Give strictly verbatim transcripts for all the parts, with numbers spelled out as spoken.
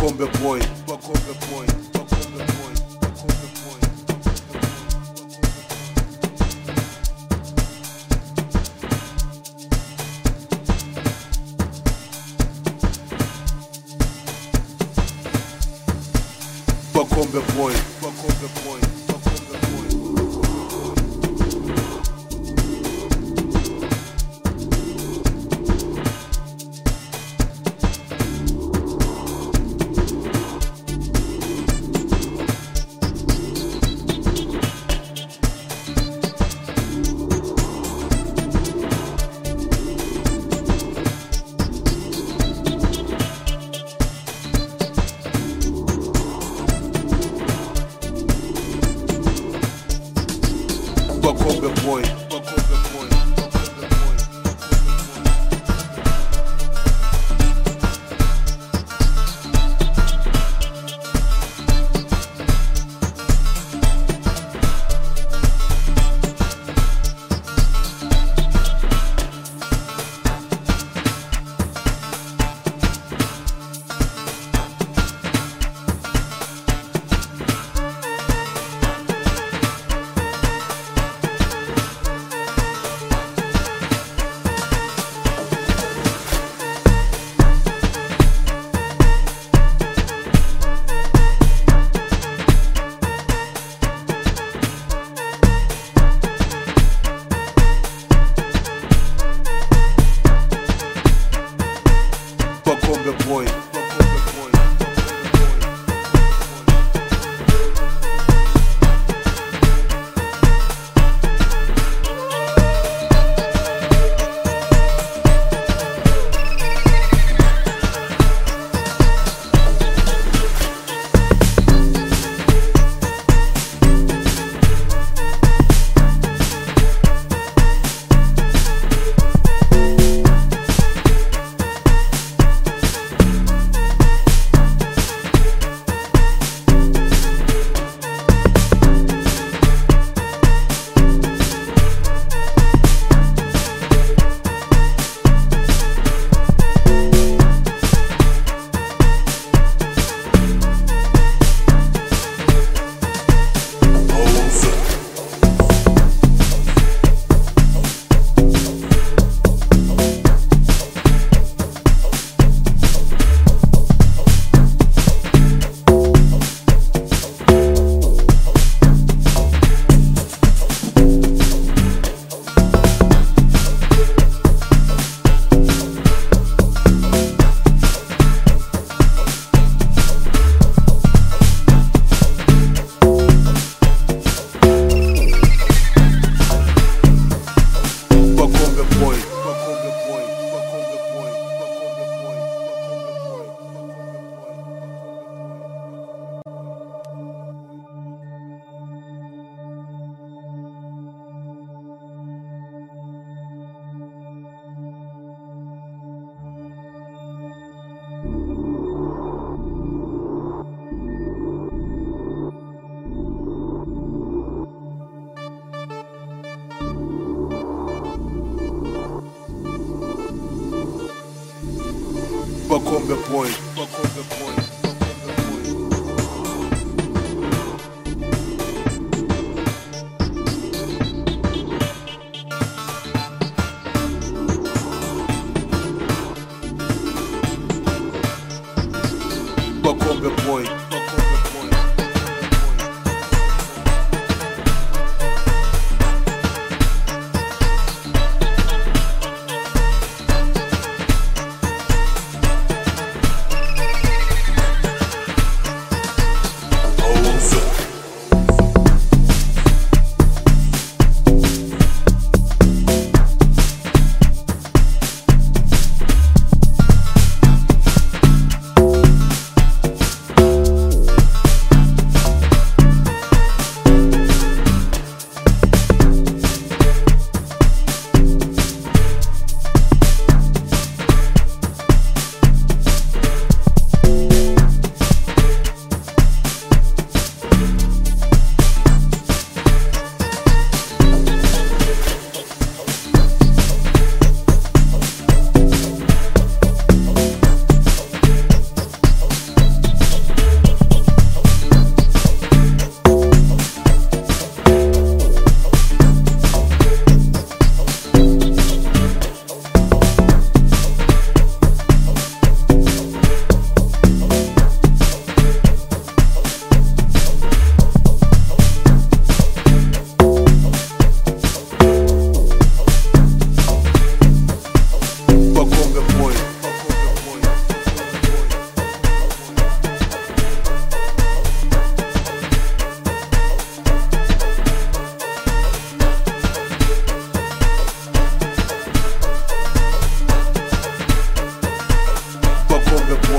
Bakombe boy, Bakombe boy, Bakombe boy, Bakombe boy. Bakombe boy, Bakombe boy, Bakombe boy. Bakombe boy, Bakombe boy, Bakombe boy, Bakombe boy, Bakombe boy, Bakombe boy, Bakombe boy, Bakombe boy. Bakombe boy, Bakombe boy, Bakombe boy.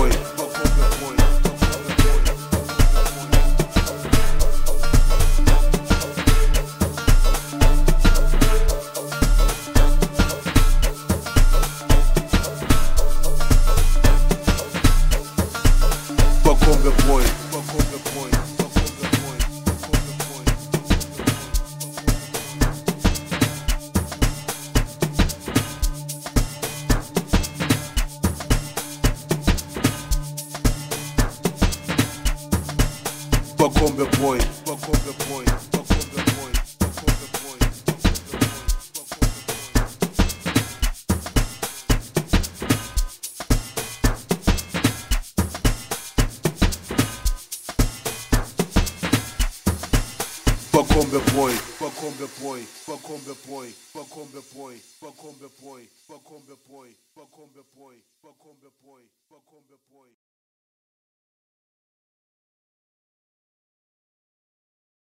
point, Bakombe point, Bakombe point, Bakombe point, Bakombe point, Bakombe point. Bakombe point, Bakombe point, Bakombe point, Bakombe point, Bakombe point, Bakombe point, Bakombe point, Bakombe point, Bakombe point, Bakombe point, Bakombe point, Bakombe point, Bakombe point.